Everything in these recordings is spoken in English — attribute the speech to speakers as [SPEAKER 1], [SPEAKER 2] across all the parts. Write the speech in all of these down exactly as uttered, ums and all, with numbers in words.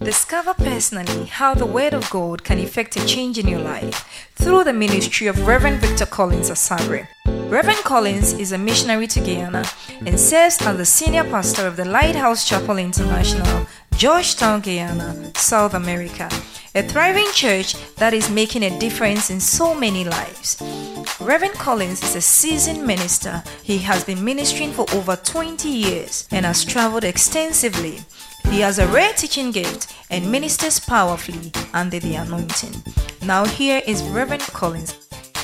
[SPEAKER 1] Discover personally how the Word of God can effect a change in your life through the ministry of Reverend Victor Collins Asabre. Reverend Collins is a missionary to Guyana and serves as the senior pastor of the Lighthouse Chapel International, Georgetown, Guyana, South America, a thriving church that is making a difference in so many lives. Reverend Collins is a seasoned minister. He has been ministering for over twenty years and has traveled extensively. He has a rare teaching gift and ministers powerfully under the anointing. Now here is Reverend Collins.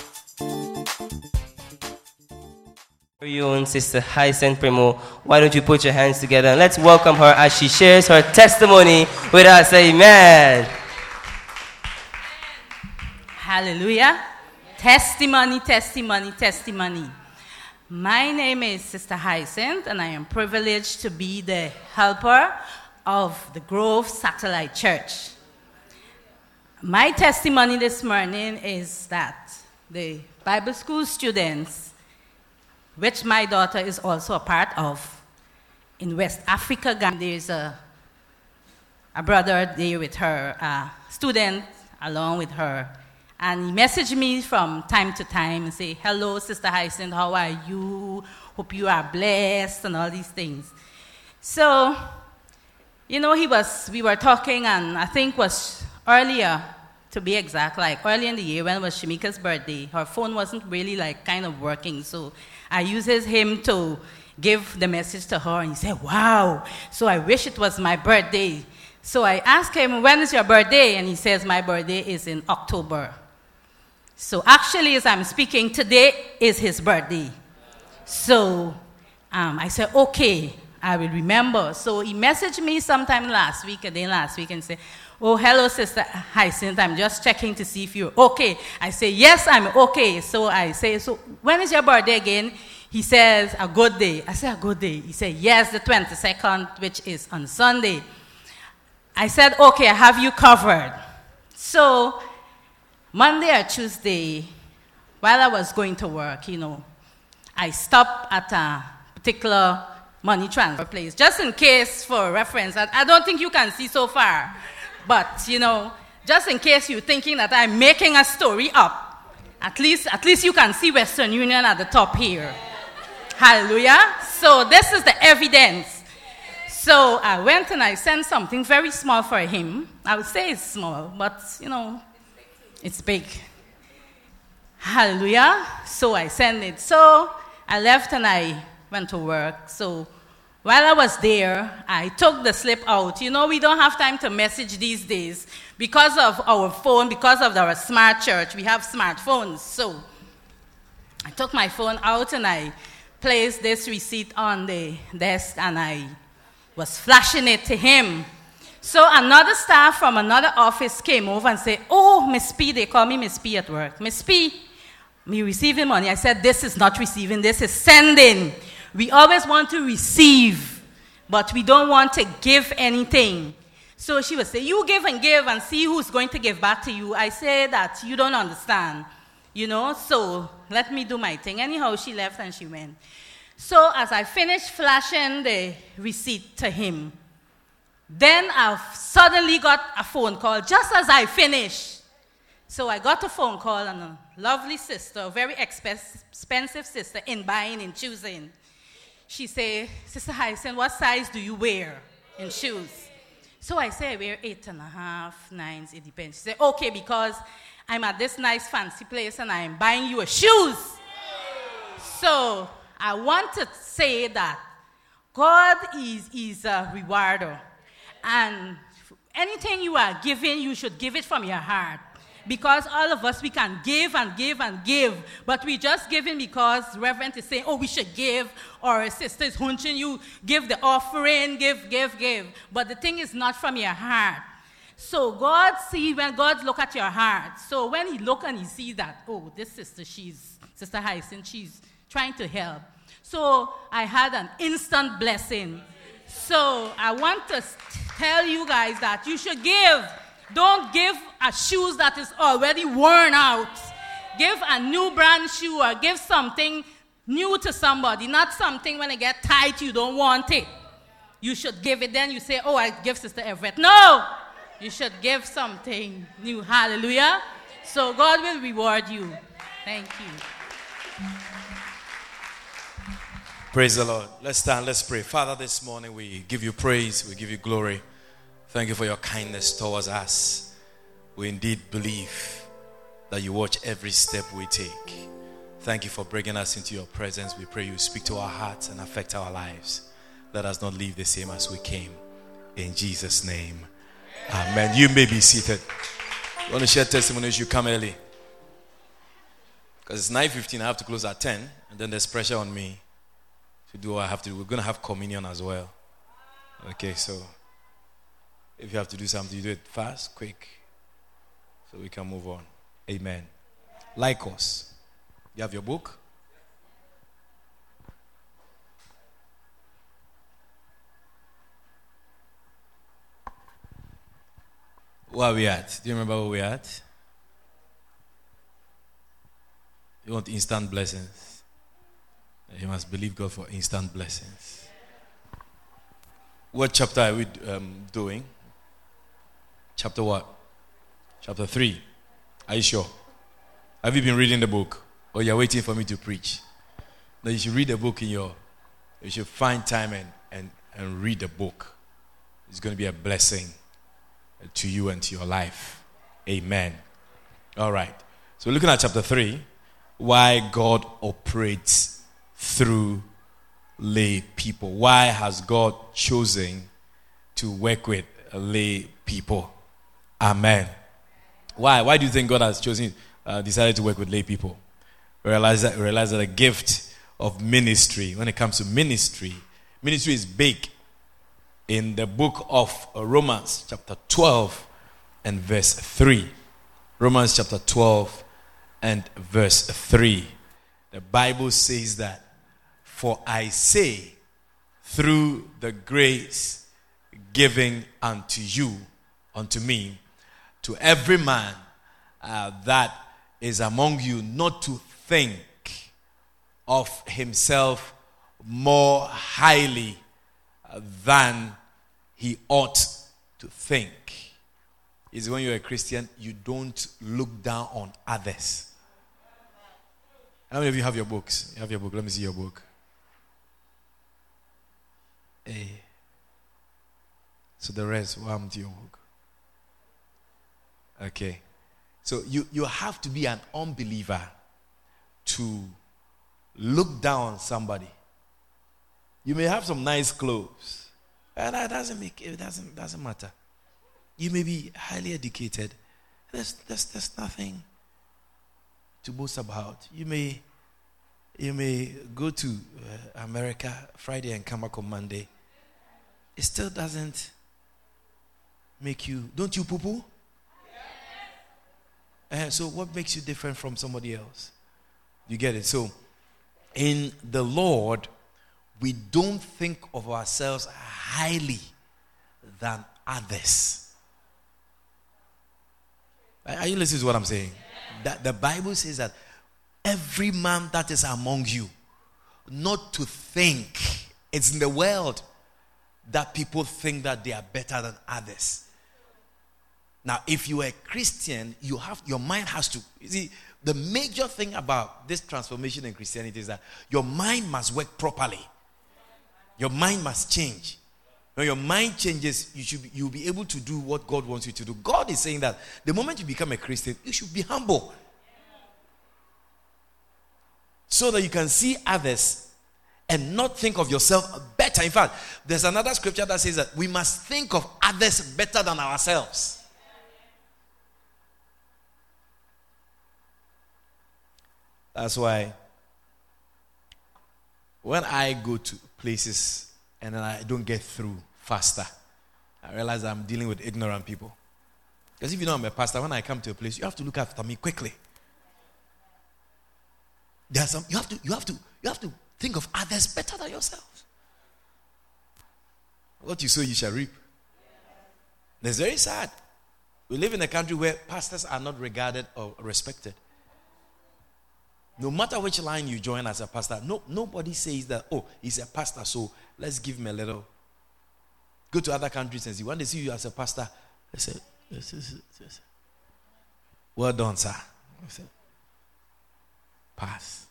[SPEAKER 2] You and Sister Hyacinth Primo, why don't you put your hands together and let's welcome her as she shares her testimony with us. Amen.
[SPEAKER 3] Hallelujah. Testimony, testimony, testimony. My name is Sister Hyacinth, and I am privileged to be the helper of the Grove Satellite Church. My testimony this morning is that the Bible school students, which my daughter is also a part of, in West Africa, there's a, a brother there with her, a student along with her. And he messaged me from time to time and say, hello, Sister Hyacinth, how are you? Hope you are blessed and all these things. So, you know, he was, we were talking, and I think was earlier, to be exact, like early in the year when it was Shamika's birthday. Her phone wasn't really like kind of working, so I uses him to give the message to her, and he said, wow, so I wish it was my birthday. So I asked him, when is your birthday? And he says, my birthday is in October. So actually, as I'm speaking, today is his birthday. So um, I said, okay, I will remember. So he messaged me sometime last week, a day last week, and said, oh, hello, Sister Hyacinth, I'm just checking to see if you're okay. I say, yes, I'm okay. So I say, so when is your birthday again? He says, a good day. I say, a good day. He said, yes, the twenty-second, which is on Sunday. I said, okay, I have you covered. So Monday or Tuesday, while I was going to work, you know, I stopped at a particular money transfer place, just in case for reference. I, I don't think you can see so far, but, you know, just in case you're thinking that I'm making a story up, at least, at least you can see Western Union at the top here. Hallelujah. So this is the evidence. So I went and I sent something very small for him. I would say it's small, but, you know, it's big. Hallelujah. So I sent it. So I left and I went to work. So while I was there, I took the slip out. You know, we don't have time to message these days because of our phone, because of our smart church. We have smartphones. So I took my phone out and I placed this receipt on the desk and I was flashing it to him. So another staff from another office came over and said, oh, Miss P, they call me Miss P at work. Miss P, me receiving money. I said, this is not receiving, this is sending. We always want to receive, but we don't want to give anything. So she would say, you give and give and see who's going to give back to you. I say that you don't understand, you know, so let me do my thing. Anyhow, she left and she went. So as I finished flashing the receipt to him, then I suddenly got a phone call just as I finished. So I got a phone call, and a lovely sister, a very expensive sister in buying and choosing. She said, Sister Hyacinth, what size do you wear in shoes? So I say I wear eight and a half, nines, it depends. She said, okay, because I'm at this nice fancy place and I'm buying you a shoes. So I want to say that God is, is a rewarder. And anything you are giving, you should give it from your heart. Because all of us, we can give and give and give, but we just giving because Reverend is saying, oh, we should give, or a sister is hunching you, give the offering, give, give, give. But the thing is not from your heart. So God see, when God look at your heart, so when he look and he see that, oh, this sister, she's, Sister Hyacinth, she's trying to help. So I had an instant blessing. So I want to tell you guys that you should give. Don't give a shoes that is already worn out. Give a new brand shoe or give something new to somebody, not something when it get tight you don't want it. You should give it, then you say, oh, I give Sister Everett. No! you should give something new. Hallelujah. So God will reward you. Thank you.
[SPEAKER 4] Praise the Lord. Let's stand, let's pray. Father, this morning we give you praise, we give you glory. Thank you for your kindness towards us. We indeed believe that you watch every step we take. Thank you for bringing us into your presence. We pray you speak to our hearts and affect our lives. Let us not leave the same as we came. In Jesus' name. Amen. You may be seated. You want to share testimonies, you come early. Because it's nine fifteen, I have to close at ten. And then there's pressure on me to do what I have to do. We're going to have communion as well. Okay, so if you have to do something, you do it fast, quick, so we can move on. Amen. Like us. You have your book? Where are we at? Do you remember where we're at? You want instant blessings? You must believe God for instant blessings. What chapter are we um, doing? Chapter what? Chapter three. Are you sure? Have you been reading the book? Or you're waiting for me to preach? No, you should read the book in your... You should find time and, and, and read the book. It's going to be a blessing to you and to your life. Amen. All right. So we're looking at chapter three. Why God operates through lay people. Why has God chosen to work with lay people? Amen. Why? Why do you think God has chosen, uh, decided to work with lay people? Realize that, realize that the gift of ministry, when it comes to ministry, ministry is big. In the book of Romans, chapter twelve and verse three. Romans chapter twelve and verse three. The Bible says that, for I say, through the grace given unto you, unto me, to every man uh, that is among you, not to think of himself more highly uh, than he ought to think. Is when you're a Christian, you don't look down on others. How many of you have your books? You have your book. Let me see your book. Hey. So the rest, what happened to your book? Okay. So you, you have to be an unbeliever to look down on somebody. You may have some nice clothes. And that doesn't make it doesn't doesn't matter. You may be highly educated. There's there's there's nothing to boast about. You may you may go to uh, America Friday and come back on Monday. It still doesn't make you. Don't you poo poo? Uh, so what makes you different from somebody else? You get it? So in the Lord, we don't think of ourselves highly than others. Are you listening to what I'm saying? That the Bible says that every man that is among you, not to think. It's in the world that people think that they are better than others. Now, if you are a Christian, you have your mind has to. You see, the major thing about this transformation in Christianity is that your mind must work properly. Your mind must change. When your mind changes, you should be, you'll be able to do what God wants you to do. God is saying that the moment you become a Christian, you should be humble. So that you can see others and not think of yourself better. In fact, there's another scripture that says that we must think of others better than ourselves. That's why when I go to places and then I don't get through faster, I realize I'm dealing with ignorant people. Because if you know I'm a pastor, when I come to a place, you have to look after me quickly. There are some you have to you have to you have to think of others better than yourselves. What you sow, you shall reap. That's very sad. We live in a country where pastors are not regarded or respected. No matter which line you join as a pastor, no, nobody says that, oh, he's a pastor, so let's give him a little. Go to other countries and see. When they see you as a pastor, I said, yes, yes, yes, yes. Well done, sir. I said, pass.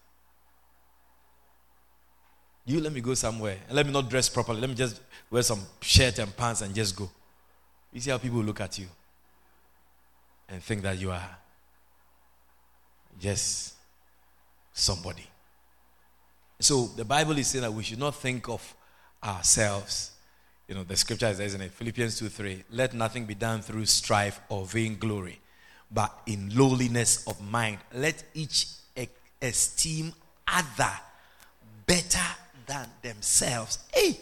[SPEAKER 4] You let me go somewhere and let me not dress properly. Let me just wear some shirt and pants and just go. You see how people look at you and think that you are just somebody. So the Bible is saying that we should not think of ourselves. You know, the scripture is there, isn't it? Philippians two three. Let nothing be done through strife or vain glory, but in lowliness of mind. Let each esteem other better than themselves. Hey!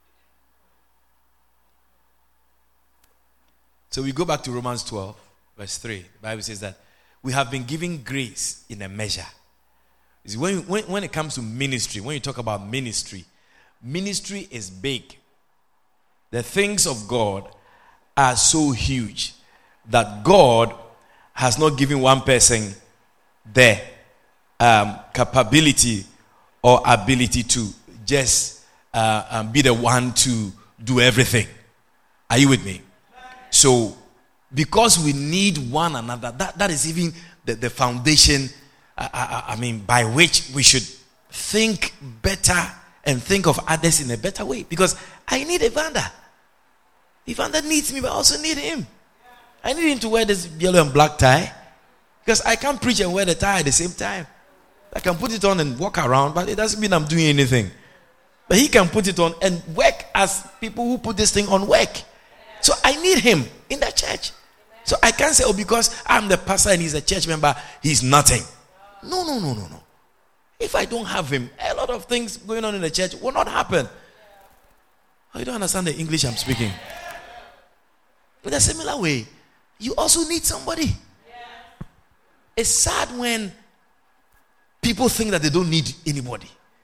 [SPEAKER 4] So we go back to Romans twelve, verse three. The Bible says that we have been given grace in a measure. See, when, when, when it comes to ministry, when you talk about ministry, ministry is big. The things of God are so huge that God has not given one person the um, capability or ability to just uh, um, be the one to do everything. Are you with me? So, because we need one another, that, that is even the, the foundation, uh, I, I mean, by which we should think better and think of others in a better way. Because I need Evander. Evander needs me, but I also need him. I need him to wear this yellow and black tie. Because I can't preach and wear the tie at the same time. I can put it on and walk around, but it doesn't mean I'm doing anything. But he can put it on and work as people who put this thing on work. So I need him in the church. So I can't say, oh, because I'm the pastor and he's a church member, he's nothing. No, no, no, no, no. If I don't have him, a lot of things going on in the church will not happen. Oh, you don't understand the English I'm speaking. In a similar way, you also need somebody. It's sad when people think that they don't need anybody.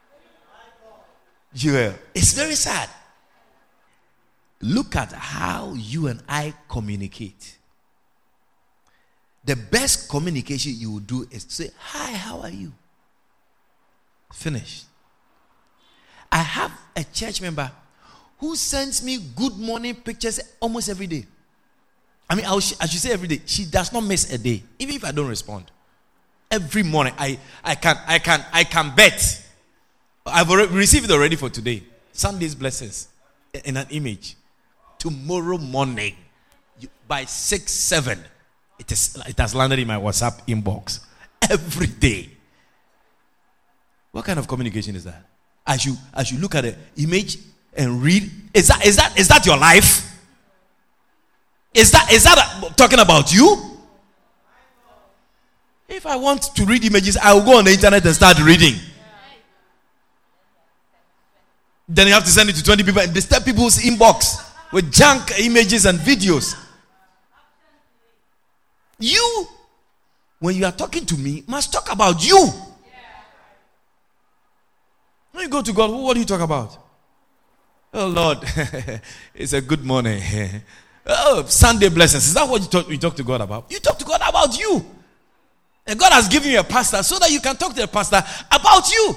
[SPEAKER 4] Yeah. It's very sad. Look at how you and I communicate. The best communication you will do is to say, hi, how are you? Finished. I have a church member who sends me good morning pictures almost every day. I mean, I should say every day. She does not miss a day, even if I don't respond. Every morning, I, I can I can I can bet. I've already received it already for today. Sunday's blessings in an image. Tomorrow morning, you, by six seven, it is it has landed in my WhatsApp inbox every day. What kind of communication is that? As you as you look at the image and read, is that is that is that your life? Is that is that a, talking about you? If I want to read images, I will go on the internet and start reading. Then you have to send it to twenty people and disturb people's inbox with junk images and videos. You, when you are talking to me, must talk about you. When you go to God, what do you talk about? Oh Lord, it's a good morning. Oh, Sunday blessings. Is that what you talk, you talk to God about? You talk to God about you. And God has given you a pastor so that you can talk to the pastor about you.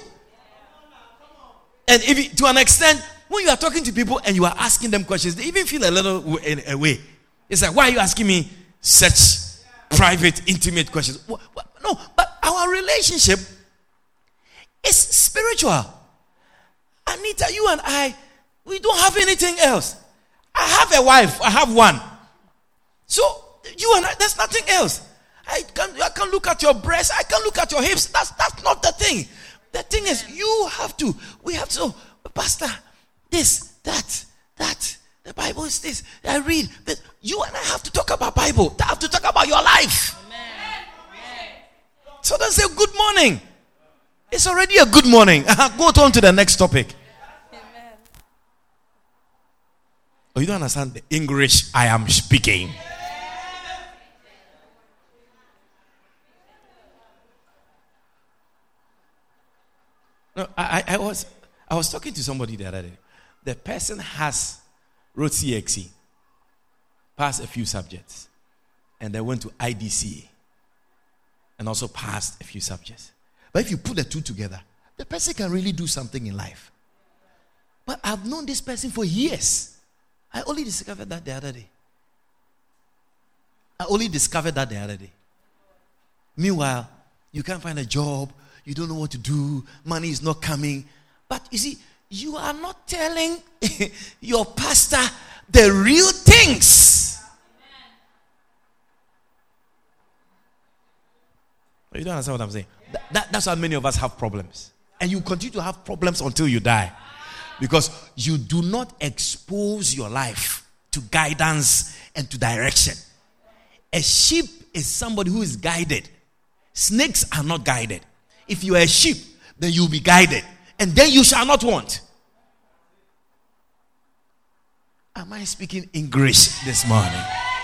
[SPEAKER 4] And if you, to an extent, when you are talking to people and you are asking them questions, they even feel a little in a way. It's like, why are you asking me such private, intimate questions? What, what? No, but our relationship is spiritual. Anita, you and I, we don't have anything else. I have a wife. I have one. So, you and I, there's nothing else. I can, I can look at your breasts. I can look at your hips. That's, that's not the thing. The thing is, you have to, we have to, Pastor, this, that, that, the Bible is this. I read this. You and I have to talk about Bible. I have to talk about your life. Amen. So don't say good morning. It's already a good morning. Go on to the next topic. Amen. Oh, you don't understand the English I am speaking. No, I, I was I was talking to somebody the other day. The person has wrote C X E, passed a few subjects, and then went to I D C A, and also passed a few subjects. But if you put the two together, the person can really do something in life. But I've known this person for years. I only discovered that the other day.
[SPEAKER 5] I only discovered that the other day. Meanwhile, you can't find a job. You don't know what to do. Money is not coming. But you see, you are not telling your pastor the real things. You don't understand what I'm saying? That, that, that's why many of us have problems. And you continue to have problems until you die. Because you do not expose your life to guidance and to direction. A sheep is somebody who is guided. Snakes are not guided. If you are a sheep, then you will be guided. And then you shall not want. Am I speaking English this morning?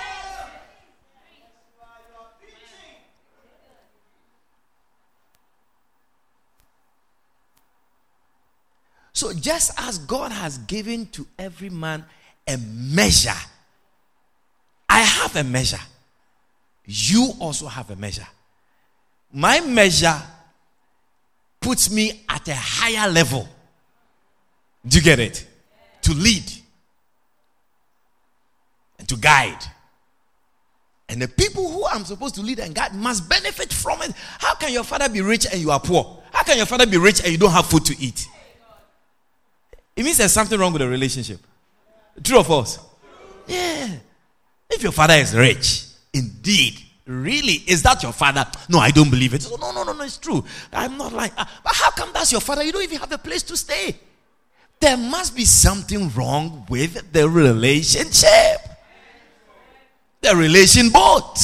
[SPEAKER 5] So just as God has given to every man a measure, I have a measure. You also have a measure. My measure puts me at a higher level. Do you get it? To lead and to guide. And the people who I'm supposed to lead and guide must benefit from it. How can your father be rich and you are poor? How can your father be rich and you don't have food to eat? It means there's something wrong with the relationship. True or false? Yeah. If your father is rich, indeed, really, is that your father? No, I don't believe it. So, no, no, no, no, it's true. I'm not like, uh, but how come that's your father? You don't even have a place to stay. There must be something wrong with the relationship. The relation boat.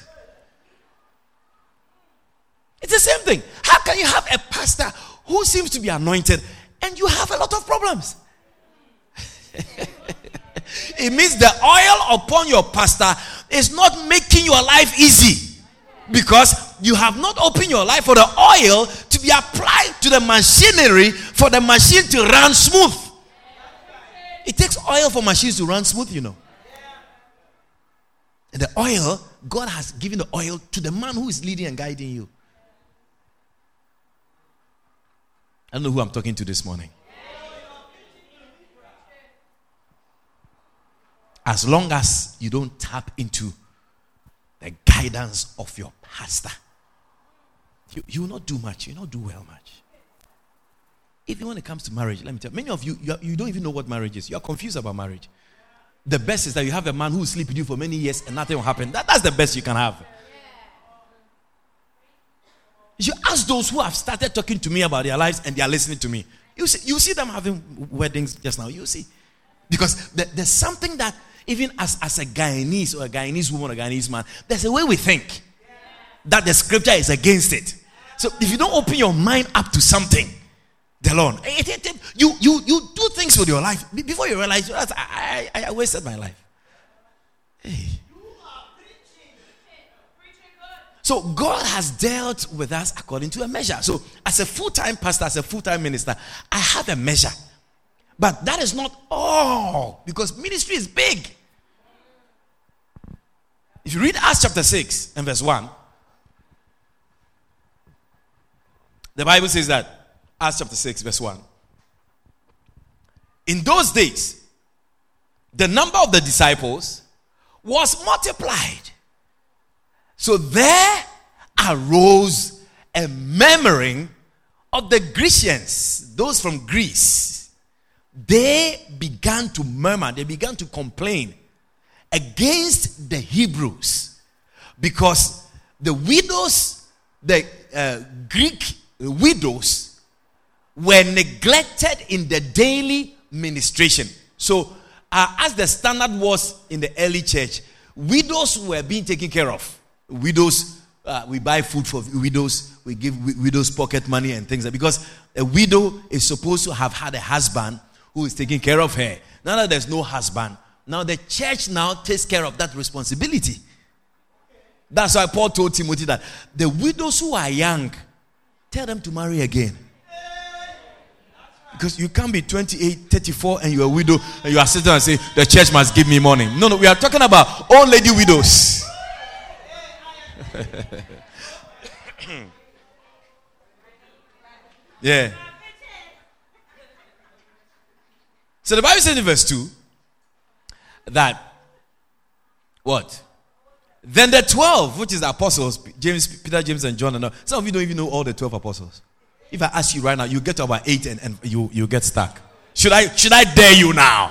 [SPEAKER 5] It's the same thing. How can you have a pastor who seems to be anointed and you have a lot of problems? It means the oil upon your pastor is not making your life easy, because you have not opened your life for the oil to be applied to the machinery for the machine to run smooth. It takes oil for machines to run smooth, you know. And the oil, God has given the oil to the man who is leading and guiding you. I don't know who I'm talking to this morning. As long as you don't tap into the guidance of your pastor, you, you will not do much. You will not do well much. Even when it comes to marriage, let me tell you, many of you, you, are, you don't even know what marriage is. You are confused about marriage. The best is that you have a man who will sleep with you for many years and nothing will happen. That, that's the best you can have. You ask those who have started talking to me about their lives and they are listening to me. You see, you see them having weddings just now. You see. Because there, there's something that even as, as a Guyanese or a Guyanese woman or a Guyanese man, there's a way we think that the scripture is against it. So if you don't open your mind up to something, the Lord, it, it, it, you, you, you do things with your life before you realize, I, I, I wasted my life. Hey. So God has dealt with us according to a measure. So as a full-time pastor, as a full-time minister, I have a measure. But that is not all, because ministry is big. If you read Acts chapter six and verse one, the Bible says that, Acts chapter six verse one, in those days, the number of the disciples was multiplied. So there arose a murmuring of the Grecians, those from Greece. They began to murmur, they began to complain against the Hebrews, because the widows, the uh, Greek widows, were neglected in the daily ministration. So, uh, as the standard was in the early church, widows were being taken care of. Widows, uh, we buy food for widows, we give widows pocket money and things like that, because a widow is supposed to have had a husband who is taking care of her. Now that there's no husband, now the church now takes care of that responsibility. That's why Paul told Timothy that the widows who are young, tell them to marry again. Because you can't be twenty-eight, thirty-four and you're a widow and you are sitting and say, the church must give me money. No, no, we are talking about old lady widows. Yeah. So the Bible says in verse two that what? Then the twelve, which is the apostles, James, Peter, James, and John. And all. Some of you don't even know all the twelve apostles. If I ask you right now, you get to about eight and, and you, you get stuck. Should I, should I dare you now?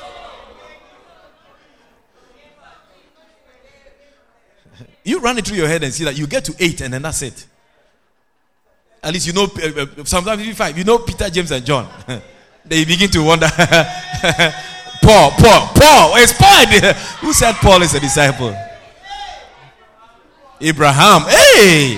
[SPEAKER 5] You run it through your head and see that you get to eight and then that's it. At least you know, uh, uh, sometimes even five, you know Peter, James, and John. They begin to wonder, Paul, Paul, Paul, it's Paul. Who said Paul is a disciple? Abraham, hey!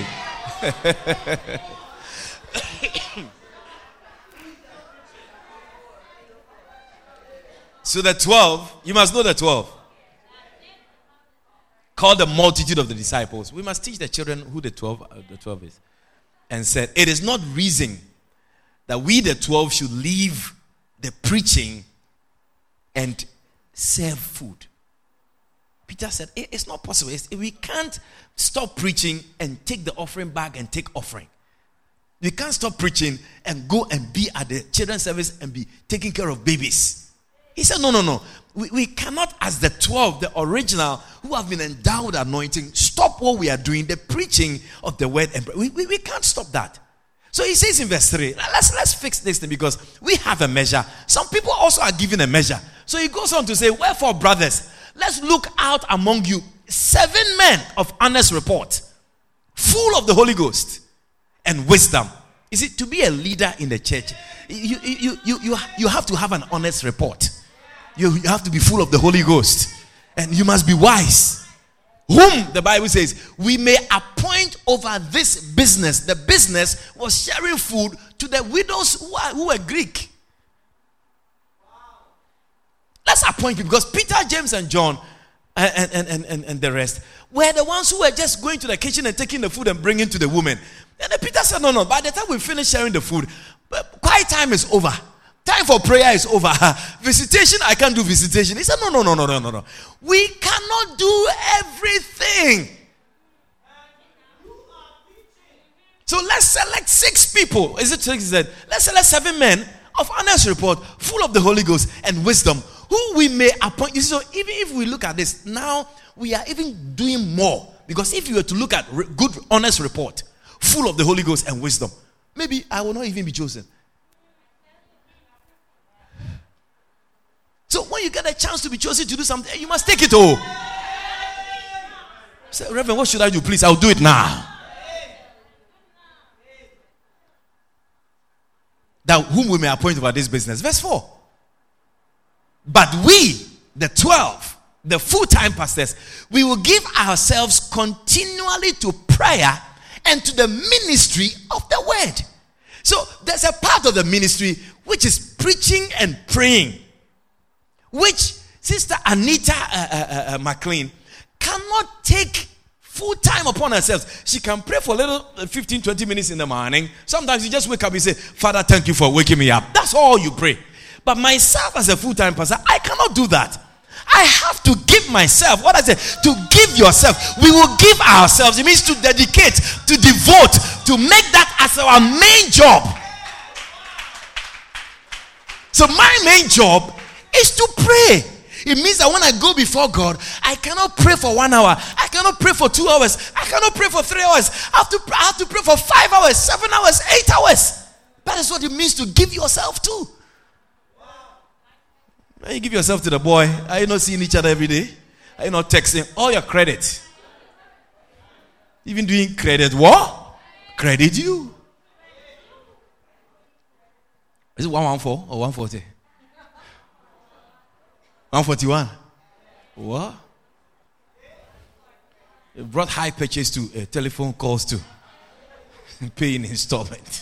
[SPEAKER 5] So the twelve, you must know the twelve. Called the multitude of the disciples. We must teach the children who the twelve, uh, the twelve is. And said, it is not reason that we the twelve should leave the preaching and serve food. Peter said, it's not possible. It's, we can't stop preaching and take the offering bag and take offering. We can't stop preaching and go and be at the children's service and be taking care of babies. He said, no, no, no. We, we cannot, as the twelve, the original, who have been endowed with anointing, stop what we are doing, the preaching of the word. And we, we, we can't stop that. So he says in verse three, let's, let's fix this thing because we have a measure. Some people also are given a measure. So he goes on to say, wherefore, brothers, let's look out among you seven men of honest report, full of the Holy Ghost and wisdom. Is it to be a leader in the church? You, you, you, you, you have to have an honest report. You, you have to be full of the Holy Ghost. And you must be wise. Whom, the Bible says, we may appoint over this business. The business was sharing food to the widows who, are, who were Greek. Let's appoint people because Peter, James, and John and, and, and, and, and the rest were the ones who were just going to the kitchen and taking the food and bringing it to the women. And then Peter said, no, no, by the time we finish sharing the food, quiet time is over. Time for prayer is over. Visitation, I can't do visitation. He said, no, no, no, no, no, no, no. We cannot do everything. So let's select six people. Is it six? He said, let's select seven men of honest report, full of the Holy Ghost and wisdom, who we may appoint. You see, so even if we look at this, now we are even doing more. Because if you were to look at re- good, honest report, full of the Holy Ghost and wisdom, maybe I will not even be chosen. So when you get a chance to be chosen to do something, you must take it all. Say, Reverend, what should I do? Please, I'll do it now. That whom we may appoint over this business. Verse four. But we, the twelve, the full-time pastors, we will give ourselves continually to prayer and to the ministry of the word. So there's a part of the ministry which is preaching and praying, which Sister Anita uh, uh, uh, McLean cannot take full time upon herself. She can pray for a little uh, fifteen, twenty minutes in the morning. Sometimes you just wake up and say, Father, thank you for waking me up. That's all you pray. But myself as a full-time pastor, I cannot do that. I have to give myself. What I say, to give yourself. We will give ourselves. It means to dedicate, to devote, to make that as our main job. So my main job is to pray. It means that when I go before God, I cannot pray for one hour. I cannot pray for two hours. I cannot pray for three hours. I have to, I have to pray for five hours, seven hours, eight hours. That is what it means to give yourself to. When you give yourself to the boy, are you not seeing each other every day? Are you not texting? All your credit. Even doing credit what? Credit you. Is it one fourteen or one forty? one forty-one. What? It brought high purchase to uh, telephone calls to paying installment.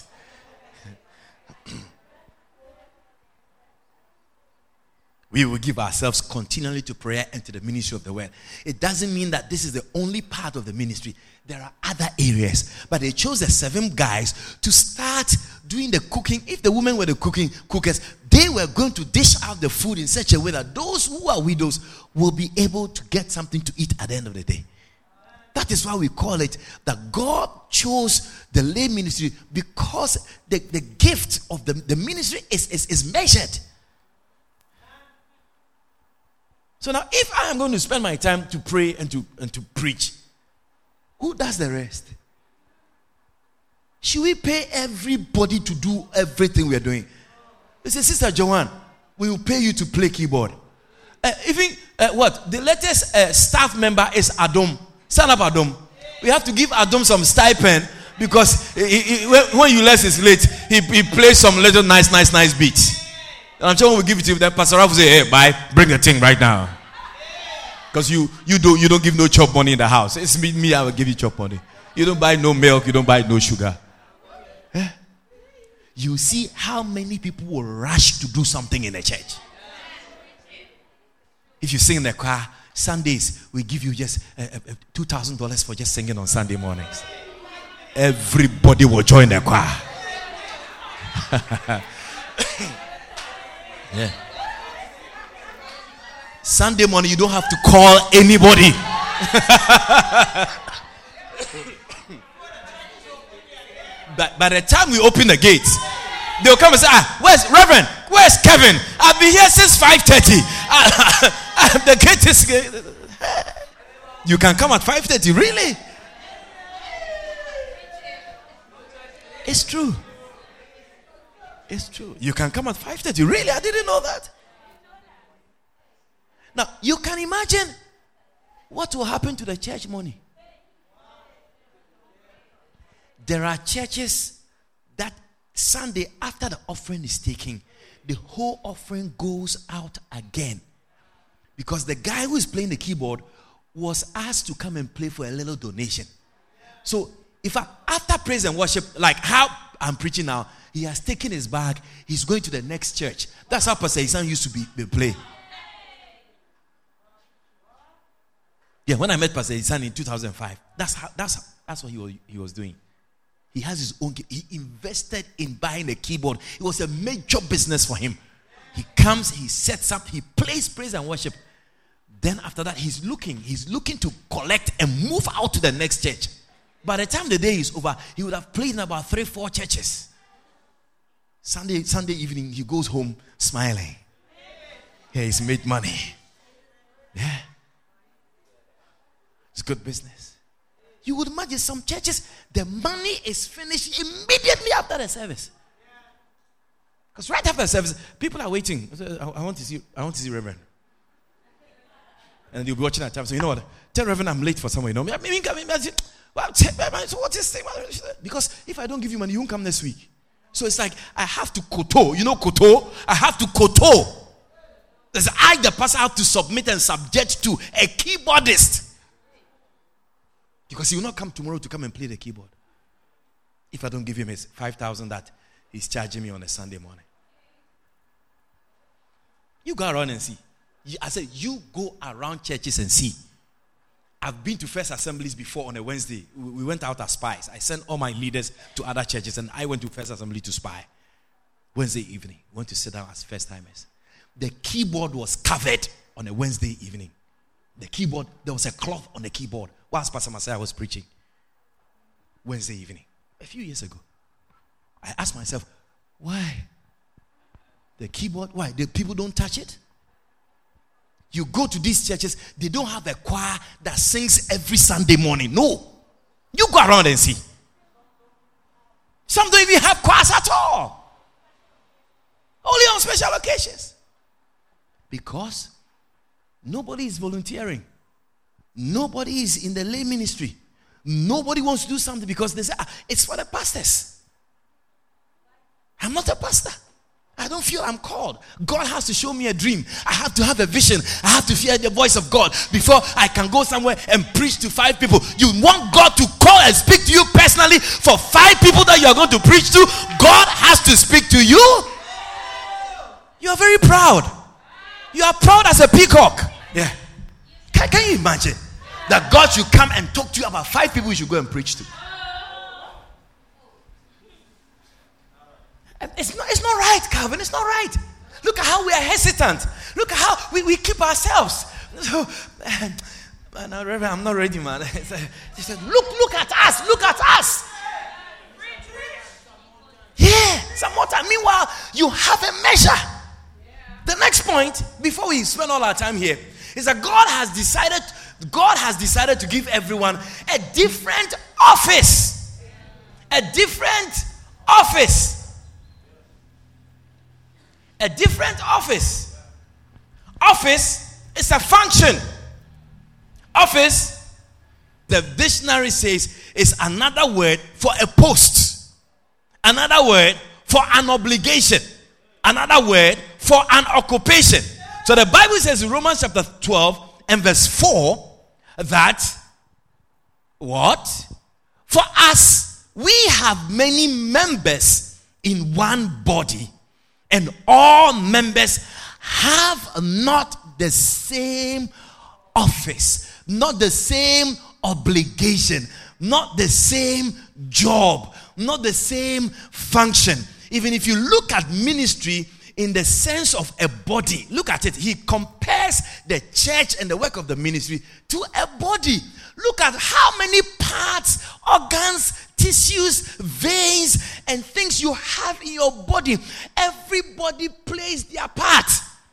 [SPEAKER 5] We will give ourselves continually to prayer and to the ministry of the word. It doesn't mean that this is the only part of the ministry. There are other areas. But they chose the seven guys to start doing the cooking. If the women were the cooking cookers, they were going to dish out the food in such a way that those who are widows will be able to get something to eat at the end of the day. That is why we call it that God chose the lay ministry, because the, the gift of the, the ministry is, is, is measured. So now, if I am going to spend my time to pray and to and to preach, who does the rest? Should we pay everybody to do everything we are doing? They say, Sister Joanne, we will pay you to play keyboard. Uh, even uh, what? The latest uh, staff member is Adam. Stand up, Adam. We have to give Adam some stipend because he, he, when you less is late, he, he plays some little nice, nice, nice beats. And I'm sure when we give it to him, then Pastor Ralph will say, hey, bye, bring the thing right now. Because you you don't you don't give no chop money in the house. It's me, me, I will give you chop money. You don't buy no milk, you don't buy no sugar. Eh? You see how many people will rush to do something in the church. If you sing in the choir, Sundays, we give you just uh, uh, two thousand dollars for just singing on Sunday mornings. Everybody will join the choir. Yeah. Sunday morning, you don't have to call anybody. But by the time we open the gates, they'll come and say, ah, where's Reverend? Where's Kevin? I've been here since five thirty. The gate is... You can come at five thirty, really? It's true. It's true. You can come at five thirty. Really? I didn't know that. Now, you can imagine what will happen to the church money. There are churches that Sunday after the offering is taken, the whole offering goes out again. Because the guy who is playing the keyboard was asked to come and play for a little donation. So, if I, after praise and worship, like how I'm preaching now, he has taken his bag, he's going to the next church. That's how Pastor Isan used to be, be play. Yeah, when I met Pastor Isan in two thousand five, that's how, that's that's what he was, he was doing. He has his own. He invested in buying a keyboard. It was a major business for him. He comes, he sets up, he plays praise and worship. Then after that, he's looking, he's looking to collect and move out to the next church. By the time the day is over, he would have played in about three, four churches. Sunday, Sunday evening, he goes home smiling. Yeah, he's made money. Yeah. It's good business. You would imagine some churches, the money is finished immediately after the service. Because right after the service, people are waiting. I, I want to see, I want to see Reverend. And they'll be watching at times. So you know what? Tell Reverend I'm late for someone. You know, I mean, I mean, I well, so what is this? Because if I don't give you money, you won't come next week. So it's like I have to koto. You know koto? I have to koto. There's I, the pastor, have to submit and subject to a keyboardist. Because he will not come tomorrow to come and play the keyboard. If I don't give him his five thousand that he's charging me on a Sunday morning. You go around and see. I said, you go around churches and see. I've been to First Assemblies before on a Wednesday. We went out as spies. I sent all my leaders to other churches and I went to First Assembly to spy. Wednesday evening. Went to sit down as first timers. The keyboard was covered on a Wednesday evening. The keyboard, there was a cloth on the keyboard whilst Pastor Messiah was preaching. Wednesday evening. A few years ago. I asked myself, why? The keyboard, why? The people don't touch it? You go to these churches, they don't have a choir that sings every Sunday morning. No. You go around and see. Some don't even have choirs at all. Only on special occasions. Because nobody is volunteering. Nobody is in the lay ministry. Nobody wants to do something because they say, ah, it's for the pastors. I'm not a pastor. I don't feel I'm called. God has to show me a dream. I have to have a vision. I have to hear the voice of God before I can go somewhere and preach to five people. You want God to call and speak to you personally for five people that you are going to preach to? God has to speak to you? You are very proud. You are proud as a peacock. Yeah. Can, can you imagine that God should come and talk to you about five people you should go and preach to? It's not, it's not right, Calvin. It's not right. Look at how we are hesitant. Look at how we, we keep ourselves. So, man, no, Reverend, I'm not ready, man. He said, look, look at us. Look at us. Yeah, some more time. Meanwhile, you have a measure. The next point, before we spend all our time here, is that God has decided, God has decided to give everyone a different office. A different office. A different office. Office is a function. Office, the dictionary says, is another word for a post. Another word for an obligation. Another word for an occupation. So the Bible says in Romans chapter twelve and verse four that what? For us, we have many members in one body, and all members have not the same office, not the same obligation, not the same job, not the same function. Even if you look at ministry in the sense of a body, look at it. He compares the church and the work of the ministry to a body. Look at how many parts, organs, tissues, veins, and things you have in your body. Everybody plays their part.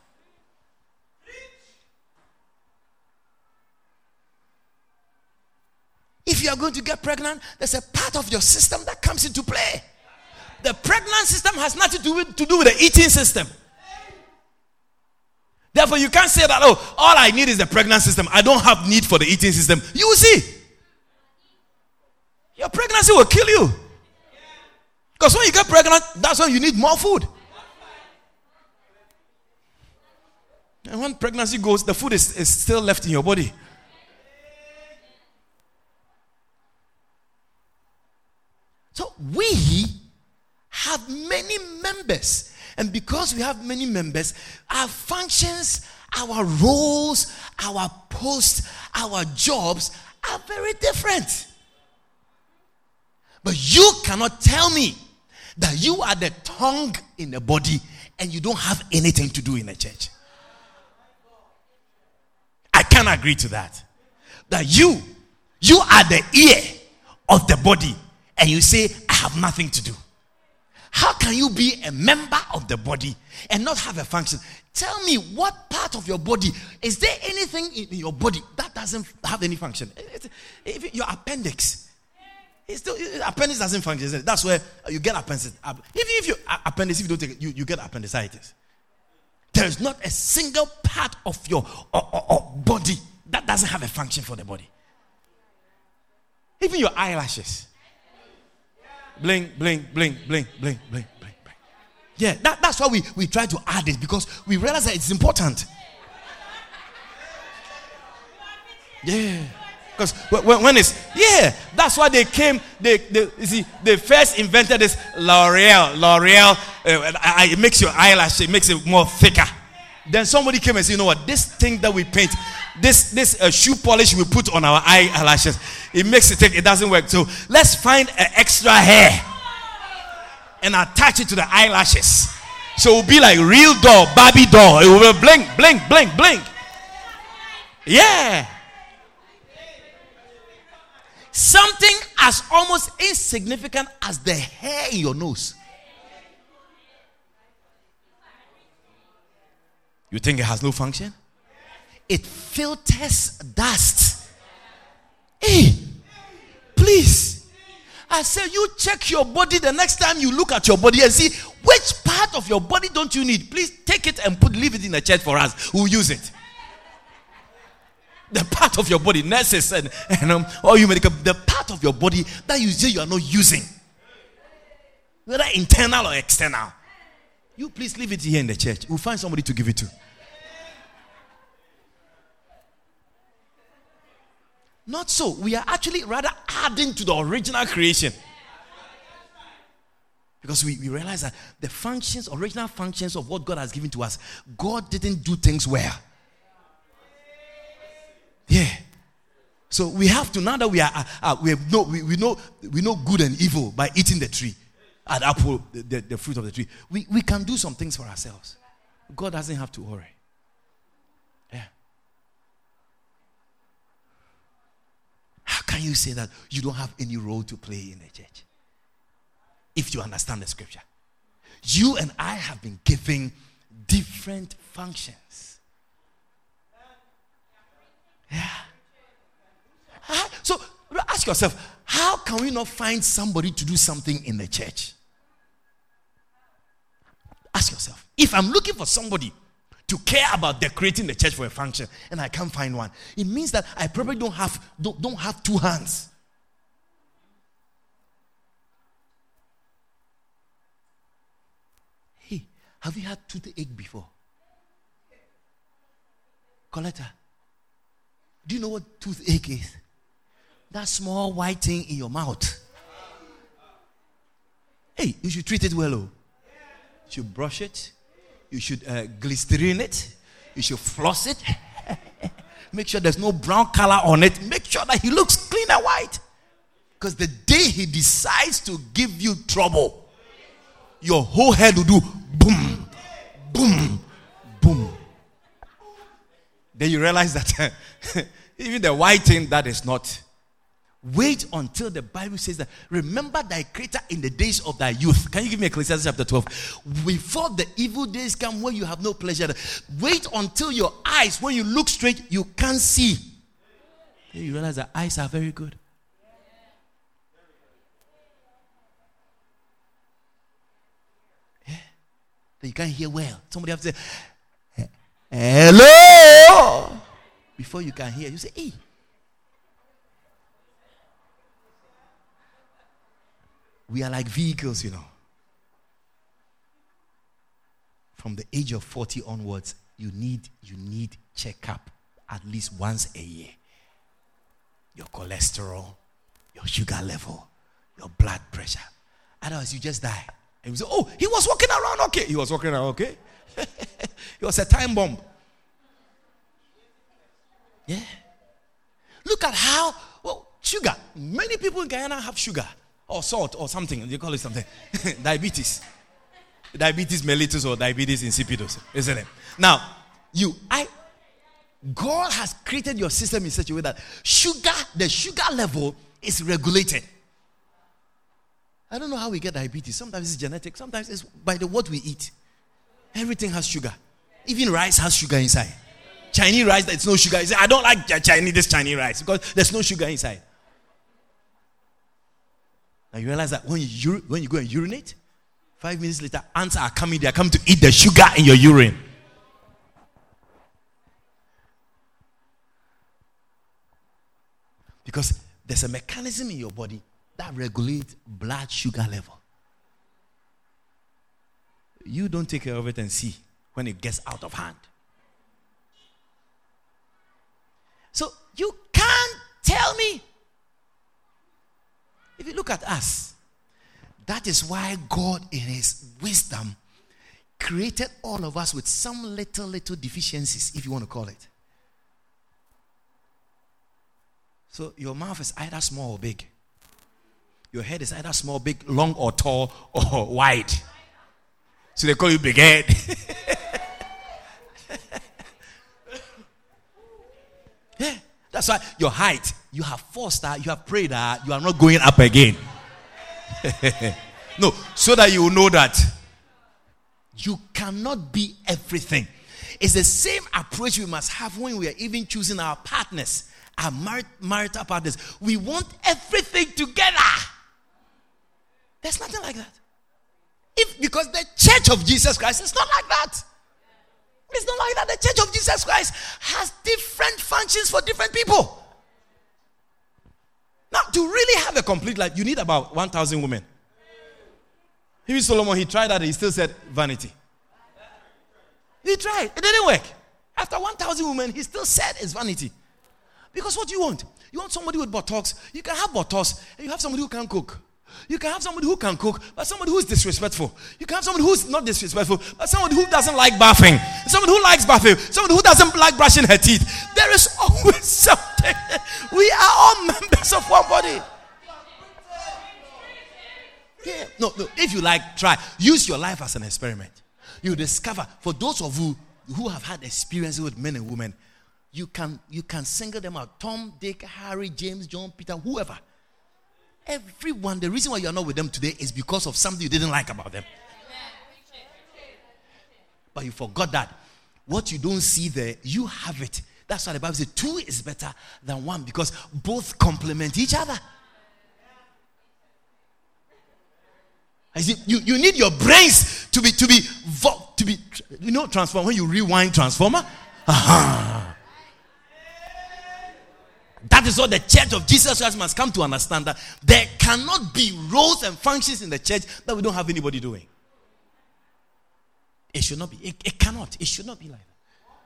[SPEAKER 5] If you are going to get pregnant, there's a part of your system that comes into play. The pregnant system has nothing to do with, to do with the eating system. Therefore, you can't say that, oh, all I need is the pregnant system. I don't have need for the eating system. You will see. Your pregnancy will kill you. Because when you get pregnant, that's when you need more food. And when pregnancy goes, the food is, is still left in your body. So we have many members. And because we have many members, our functions, our roles, our posts, our jobs are very different. But you cannot tell me that you are the tongue in the body and you don't have anything to do in the church. I can't agree to that. That you, you are the ear of the body and you say, I have nothing to do. How can you be a member of the body and not have a function? Tell me, what part of your body, is there anything in your body that doesn't have any function? If your appendix, it's still, appendix doesn't function, isn't it? That's where you get appendicitis. Even if you appendix, if you don't take it, you, you get appendicitis. There is not a single part of your or, or, or body that doesn't have a function for the body. Even your eyelashes. Blink, blink, blink, blink, blink, blink, blink, blink. Yeah, that, that's why we, we try to add it, because we realize that it's important. Yeah. Because when, when it's, yeah, that's why they came, they, they you see, they first invented this L'Oreal. L'Oreal, uh, I, it makes your eyelash, it makes it more thicker. Then somebody came and said, you know what, this thing that we paint, this this uh, shoe polish we put on our eyelashes, it makes it thick, it doesn't work. So let's find an extra hair and attach it to the eyelashes. So it will be like real doll, Barbie doll. It will blink, blink, blink, blink. Yeah. Something as almost insignificant as the hair in your nose. You think it has no function? It filters dust. Hey, please. I say you check your body the next time you look at your body and see which part of your body don't you need. Please take it and put leave it in the church for us. We'll use it. The part of your body, nurses and, and um, all you medical, the part of your body that you say you are not using, whether internal or external, you please leave it here in the church. We'll find somebody to give it to. Not so. We are actually rather adding to the original creation. Because we, we realize that the functions, original functions of what God has given to us, God didn't do things well. Yeah. So we have to, now that we are, uh, uh, we have no, we, we know, we know good and evil by eating the tree, and apple, the, the, the fruit of the tree. We, we can do some things for ourselves. God doesn't have to worry. Yeah. How can you say that you don't have any role to play in the church? If you understand the scripture. You and I have been given different functions. Yeah. Uh, so ask yourself, how can we not find somebody to do something in the church? Ask yourself, if I'm looking for somebody to care about decorating the church for a function and I can't find one, it means that I probably don't have don't, don't have two hands. Hey, have you had toothache before? Coletta, do you know what toothache is? That small white thing in your mouth. Hey, you should treat it well. Oh. You should brush it. You should uh, glycerin it. You should floss it. Make sure there's no brown color on it. Make sure that he looks clean and white. Because the day he decides to give you trouble, your whole head will do boom, boom, boom. Then you realize that even the white thing, that is not. Wait until the Bible says that, remember thy creator in the days of thy youth. Can you give me Ecclesiastes chapter twelve? Before the evil days come when you have no pleasure. Wait until your eyes, when you look straight, you can't see. Then you realize that eyes are very good. Yeah. Then you can't hear well. Somebody have to say, hello. Before you can hear, you say, hey. We are like vehicles, you know. From the age of forty onwards, you need you need checkup at least once a year. Your cholesterol, your sugar level, your blood pressure. Otherwise, you just die. And you say, oh, he was walking around okay. He was walking around okay. He was a time bomb. Yeah. Look at how, well, sugar. Many people in Guyana have sugar. Or salt or something. They call it something. Diabetes. Diabetes mellitus or diabetes insipidus. Isn't it? Now, you, I, God has created your system in such a way that sugar, the sugar level is regulated. I don't know how we get diabetes. Sometimes it's genetic. Sometimes it's by the what we eat. Everything has sugar. Even rice has sugar inside. Chinese rice, there's no sugar. You say, I don't like Chinese, this Chinese rice because there's no sugar inside. Now you realize that when you when you go and urinate, five minutes later, ants are coming. They are coming to eat the sugar in your urine. Because there's a mechanism in your body that regulates blood sugar level. You don't take care of it and see when it gets out of hand. So you can't tell me. If you look at us, that is why God in his wisdom created all of us with some little, little deficiencies, if you want to call it. So your mouth is either small or big. Your head is either small, big, long or tall or wide. So they call you big head. Yeah. That's why your height, you have forced that, you have prayed that, you are not going up again. No, so that you will know that you cannot be everything. It's the same approach we must have when we are even choosing our partners, our mar- marital partners. We want everything together. There's nothing like that. If because the church of Jesus Christ is not like that. It's not like that. The church of Jesus Christ has different functions for different people. Now, to really have a complete life, you need about one thousand women. Even Solomon, he tried that, he still said vanity. He tried. It didn't work. After one thousand women, he still said it's vanity. Because what do you want? You want somebody with buttocks. You can have buttocks, and you have somebody who can cook. You can have somebody who can cook, but somebody who's disrespectful. You can have somebody who's not disrespectful, but somebody who doesn't like bathing. Somebody who likes bathing. Somebody who doesn't like brushing her teeth. There is always something. We are all members of one body. Yeah. No, no. If you like, try. Use your life as an experiment. You discover, for those of you who have had experiences with men and women, you can you can single them out. Tom, Dick, Harry, James, John, Peter, whoever. Everyone, the reason why you are not with them today is because of something you didn't like about them. But you forgot that. What you don't see there, you have it. That's why the Bible says two is better than one, because both complement each other. I see, you, you need your brains to be to be to be you know transform when you rewind transformer. Uh-huh. That is what the church of Jesus Christ must come to understand, that there cannot be roles and functions in the church that we don't have anybody doing. It should not be. It, it cannot. It should not be like that.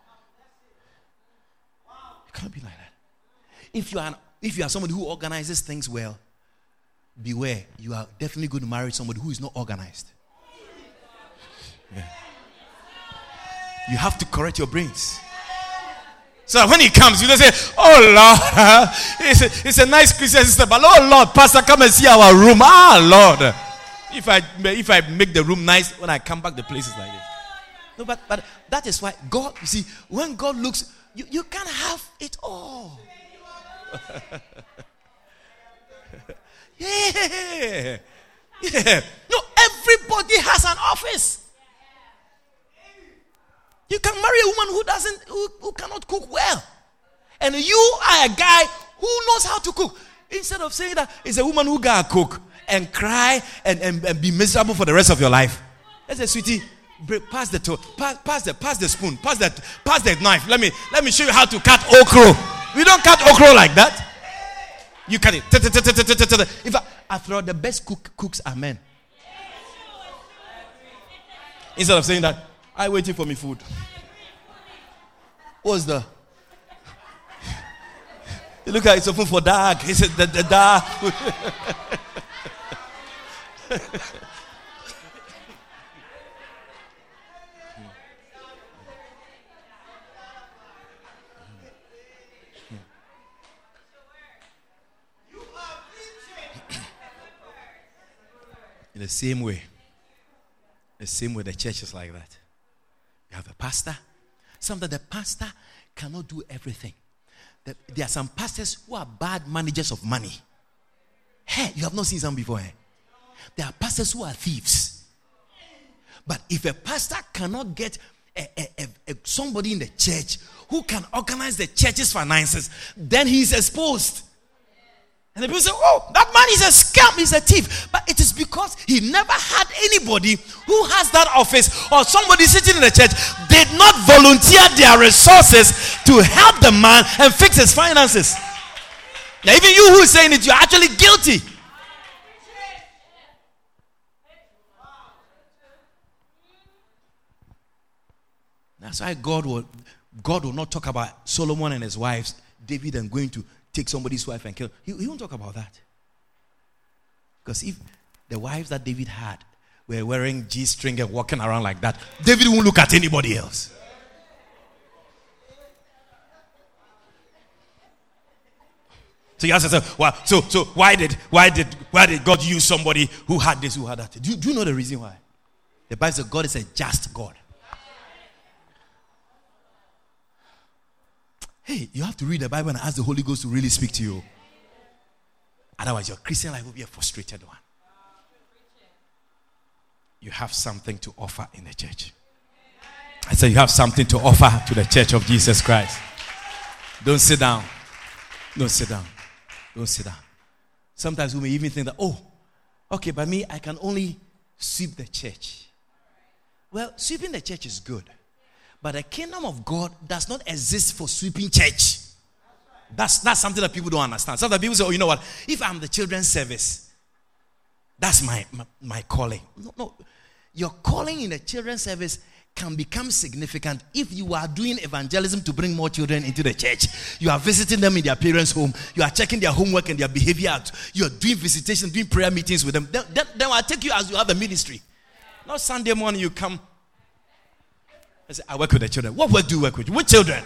[SPEAKER 5] It cannot be like that. If you are if you are somebody who organizes things well, beware. You are definitely going to marry somebody who is not organized. Yeah. You have to correct your brains. So when he comes, you don't say, "Oh Lord, it's a, it's a nice Christian sister, but oh Lord, Pastor, come and see our room." Ah, Lord, if I if I make the room nice, when I come back, the place is like this. No, but but that is why God. You see, when God looks, you, you can't have it all. yeah, yeah. No, everybody has an office. You can marry a woman who doesn't, who, who cannot cook well, and you are a guy who knows how to cook. Instead of saying that it's a woman who can cook and cry and, and, and be miserable for the rest of your life, I say, sweetie, break, pass the to- pass, pass the pass the spoon, pass that pass the knife. Let me let me show you how to cut okra. We don't cut okra like that. You cut it. In fact, after all, the best cook, cooks are men. Instead of saying that, I waiting for me food. What's the? You look at it, it's open for dark. He said the, the dark. In the same way, the same way the church is like that. You have a pastor. Sometimes the pastor cannot do everything. There are some pastors who are bad managers of money. Hey, you have not seen some before. Eh? There are pastors who are thieves. But if a pastor cannot get a, a, a, a, somebody in the church who can organize the church's finances, then he is exposed. And the people say, oh, that man is a scam, he's a thief. But it is because he never had anybody who has that office, or somebody sitting in the church did not volunteer their resources to help the man and fix his finances. Now, even you who is saying it, you're actually guilty. That's why God will, God will not talk about Solomon and his wives, David, and going to take somebody's wife and kill. He, he won't talk about that. Because if the wives that David had were wearing G-string and walking around like that, David won't look at anybody else. So you ask yourself, well, so so why did why did why did God use somebody who had this, who had that? Do you, do you know the reason why? The Bible says God is a just God. Hey, you have to read the Bible and ask the Holy Ghost to really speak to you. Otherwise, your Christian life will be a frustrated one. You have something to offer in the church. I said you have something to offer to the church of Jesus Christ. Don't sit down. Don't sit down. Don't sit down. Sometimes we may even think that, oh, okay, but me, I can only sweep the church. Well, sweeping the church is good. But the kingdom of God does not exist for sweeping church. That's, that's something that people don't understand. Sometimes people say, oh, you know what? If I'm the children's service, that's my, my, my calling. No, no. Your calling in the children's service can become significant if you are doing evangelism to bring more children into the church. You are visiting them in their parents' home. You are checking their homework and their behavior out. You are doing visitation, doing prayer meetings with them. Then, then, then I'll take you as you have a ministry. Not Sunday morning you come. I say, I work with the children. What work do you work with? With children.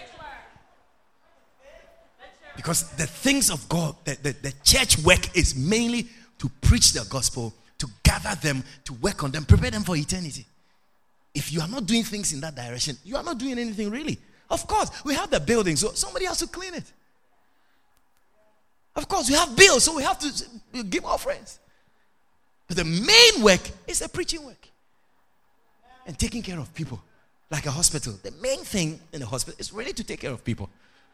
[SPEAKER 5] Because the things of God, the, the, the church work is mainly to preach the gospel, to gather them, to work on them, prepare them for eternity. If you are not doing things in that direction, you are not doing anything really. Of course, we have the building, so somebody has to clean it. Of course, we have bills, so we have to give offerings. But the main work is the preaching work and taking care of people. like a hospital. The main thing in a hospital is really to take care of people.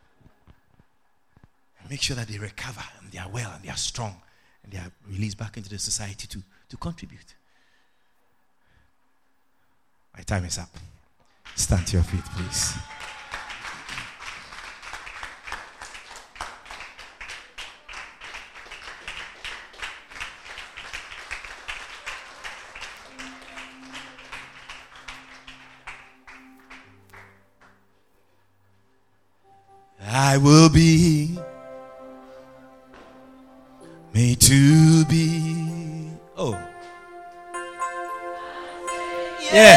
[SPEAKER 5] And make sure that they recover and they are well and they are strong and they are released back into the society to, to contribute. My time is up. Stand to your feet, please. I will be made to be. Oh. Yeah.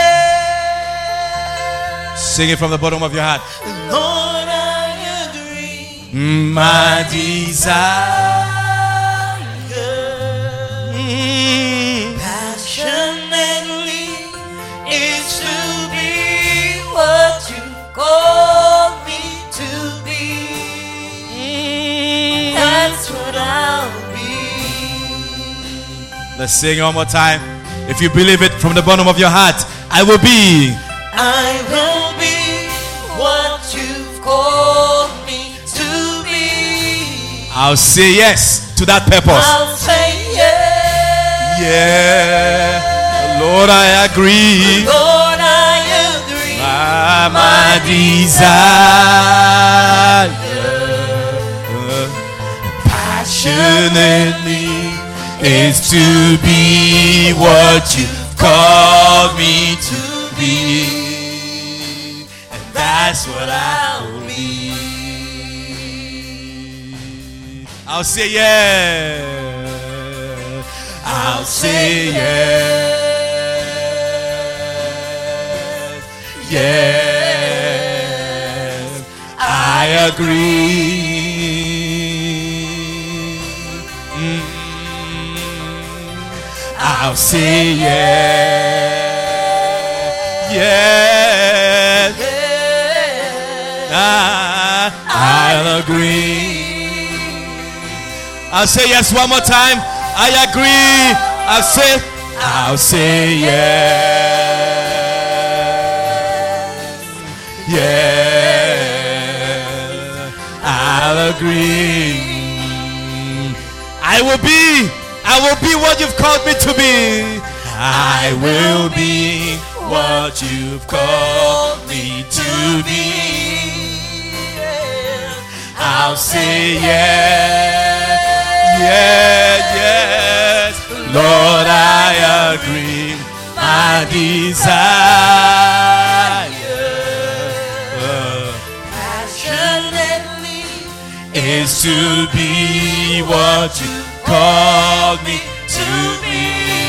[SPEAKER 5] Sing it from the bottom of your heart. Lord, I agree. My desire. Mm. Passionately is to be what you call me to be. Mm. That's what I'll be. Let's sing one more time. If you believe it from the bottom of your heart, I will be. I will be what you've called me to be. I'll say yes to that purpose. I'll say yes. Yeah. Lord, I agree. Lord, I agree. My, my desire. Passionately is to be what you called me to be, and that's what I'll be. I'll say yes. I'll say yes. Yes, I agree. I'll say yes, yes, I, I'll agree. I'll say yes one more time. I agree. I'll say, I'll say yes, yes, I'll agree. I will be. I will be what you've called me to be. I will be what you've called me to be. I'll say yes, yes, yes. Lord, I agree. My desire passionately is to be what you called me to be,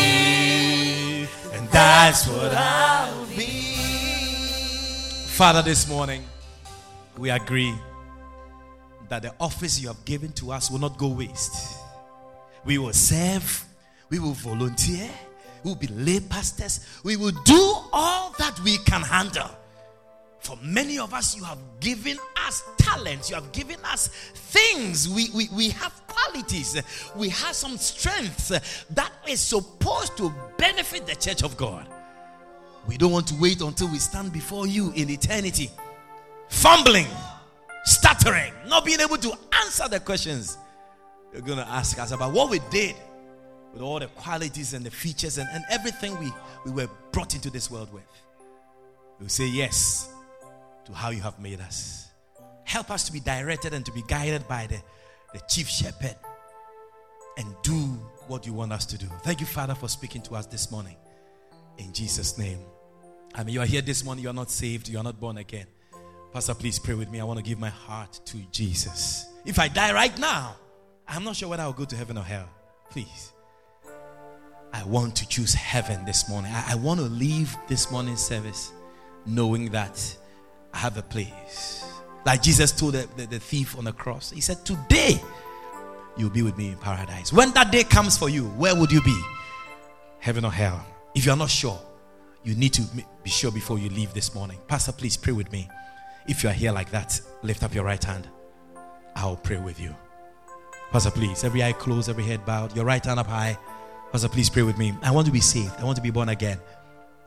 [SPEAKER 5] and that's what I'll be. Father, this morning we agree that the office you have given to us will not go waste. We will serve, we will volunteer, we will be lay pastors, we will do all that we can handle. For many of us, you have given us talents. You have given us things. We, we, we have qualities. We have some strengths that is supposed to benefit the church of God. We don't want to wait until we stand before you in eternity, fumbling, stuttering, not being able to answer the questions you're going to ask us about what we did with all the qualities and the features and, and everything we, we were brought into this world with. We'll say yes to how you have made us. Help us to be directed and to be guided by the, the chief shepherd and do what you want us to do. Thank you, Father, for speaking to us this morning. In Jesus' name. I mean, you are here this morning, you are not saved, you are not born again. Pastor, please pray with me. I want to give my heart to Jesus. If I die right now, I'm not sure whether I'll go to heaven or hell. Please. I want to choose heaven this morning. I, I want to leave this morning's service knowing that I have a place. Like Jesus told the, the, the thief on the cross. He said, today you'll be with me in paradise. When that day comes for you, where would you be? Heaven or hell? If you're not sure, you need to be sure before you leave this morning. Pastor, please pray with me. If you are here like that, lift up your right hand. I'll pray with you. Pastor, please, every eye closed, every head bowed, your right hand up high. Pastor, please pray with me. I want to be saved. I want to be born again.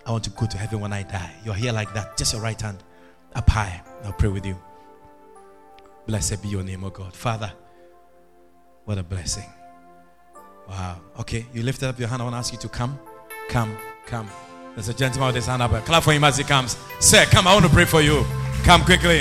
[SPEAKER 5] I want to go to heaven when I die. You're here like that. Just your right hand up high. I'll pray with you. Blessed be your name, oh God. Father, what a blessing. Wow. Okay, you lifted up your hand. I want to ask you to come. Come, come. There's a gentleman with his hand up. Clap for him as he comes. Sir, come. I want to pray for you. Come quickly.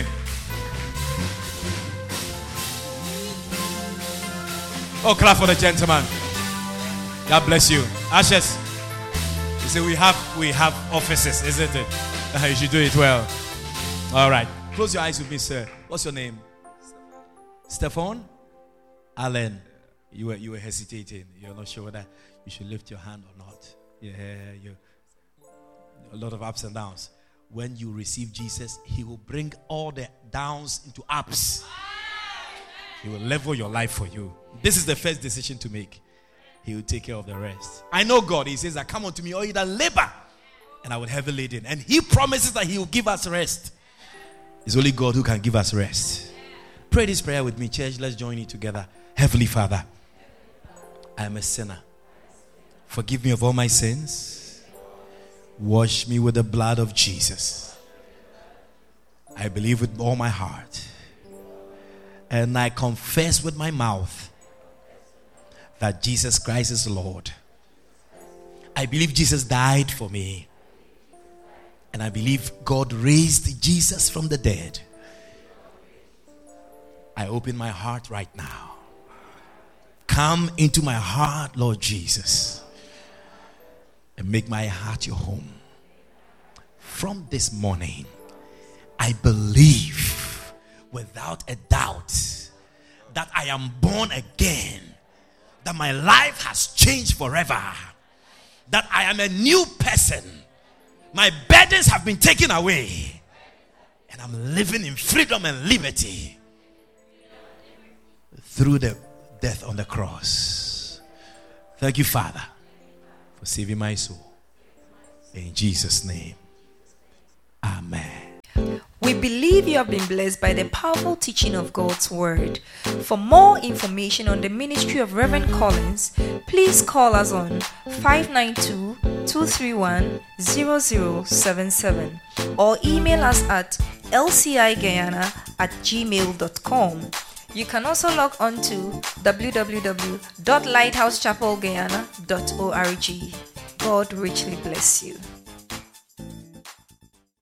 [SPEAKER 5] Oh, clap for the gentleman. God bless you. Ashes. You see, we have we have offices, isn't it? Uh, you should do it well. All right. Close your eyes with me, sir. What's your name? Stefan? Allen. You were you were hesitating. You're not sure whether you should lift your hand or not. Yeah, you. A lot of ups and downs. When you receive Jesus, He will bring all the downs into ups. He will level your life for you. This is the first decision to make. He will take care of the rest. I know God. He says, "I come unto me, all ye that labor, and I will heavy laden." And He promises that He will give us rest. It's only God who can give us rest. Pray this prayer with me, church. Let's join it together. Heavenly Father, I am a sinner. Forgive me of all my sins. Wash me with the blood of Jesus. I believe with all my heart, and I confess with my mouth that Jesus Christ is Lord. I believe Jesus died for me, and I believe God raised Jesus from the dead. I open my heart right now. Come into my heart, Lord Jesus, and make my heart your home. From this morning, I believe without a doubt that I am born again, that my life has changed forever, that I am a new person. My burdens have been taken away, and I'm living in freedom and liberty through the death on the cross. Thank you, Father, for saving my soul. In Jesus' name, amen.
[SPEAKER 1] We believe you have been blessed by the powerful teaching of God's Word. For more information on the ministry of Reverend Collins, please call us on five nine two, two three one, zero zero seven seven or email us at l c i guyana at gmail dot com. You can also log on to w w w dot lighthouse chapel guyana dot org. God richly bless you.